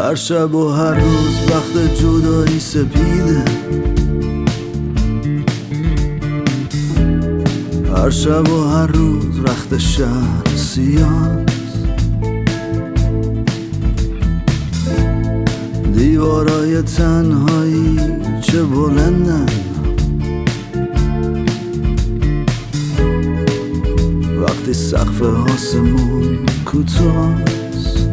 هر شب و هر روز بخت جدایی سپیده، هر شب و هر روز رخت شهر سیاست. دیوارای تنهایی چه بلندن، وقتی سقف آسمون کوتاست.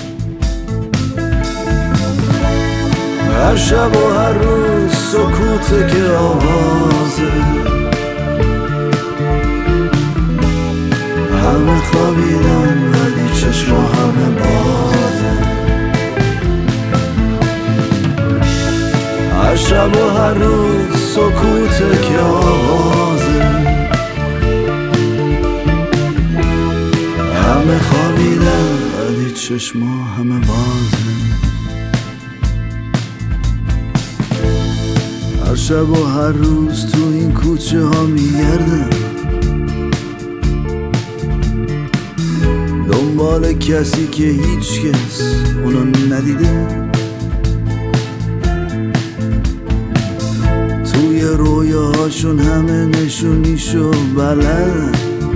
هر شب و هر روز سکوته که آوازه، همه خوابیدن ولی چشم همه بازه. هر شب و هر روز سکوته که آوازه، همه خوابیدن ولی چشم همه بازه. هر شب و هر روز تو این کوچه ها میگردم، دنبال کسی که هیچ کس اونو ندیده. توی رویاهاشون همه نشونیشو بلدن،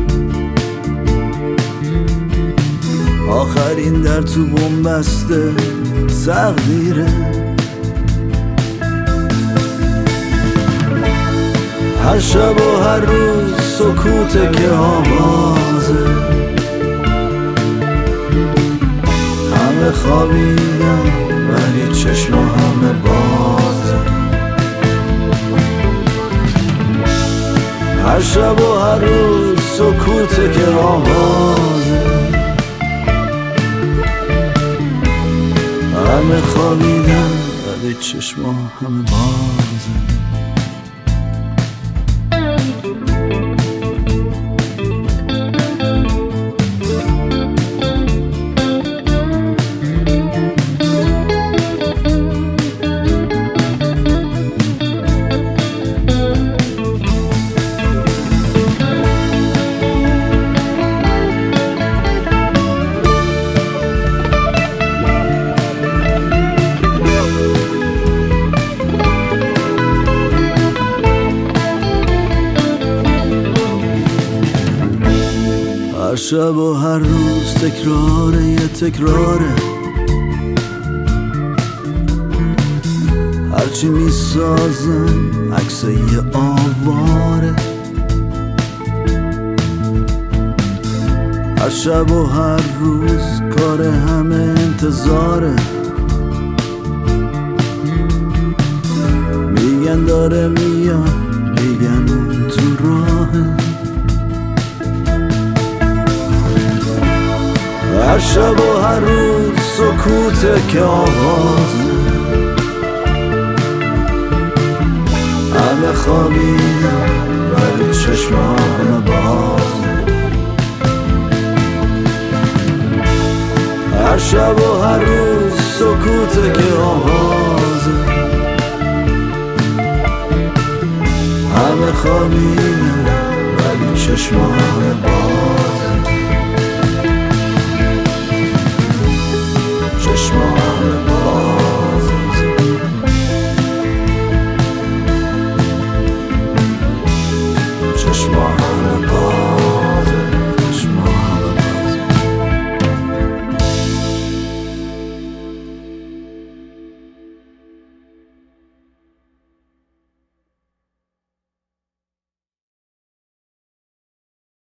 آخرین در تو بنبسته تقدیره. هر شب و هر روز سکوته که آوازه، همه خوابیدن ولی چشم همه بازه. هر شب و هر روز سکوته که آوازه، همه خوابیدن ولی چشم همه بازه. هر شب و هر روز تکراره یه تکراره، هرچی میسازن عکس یه آواره. هر شب و هر روز کار همه انتظاره، میگن داره میاد، میگن اون تو راهه. هر شب و هر روز سکوته که آوازه، همه خوابیدن ولی چشم همه بازه. هر شب و هر روز سکوته که آوازه، همه خوابیدن ولی چشم همه بازه.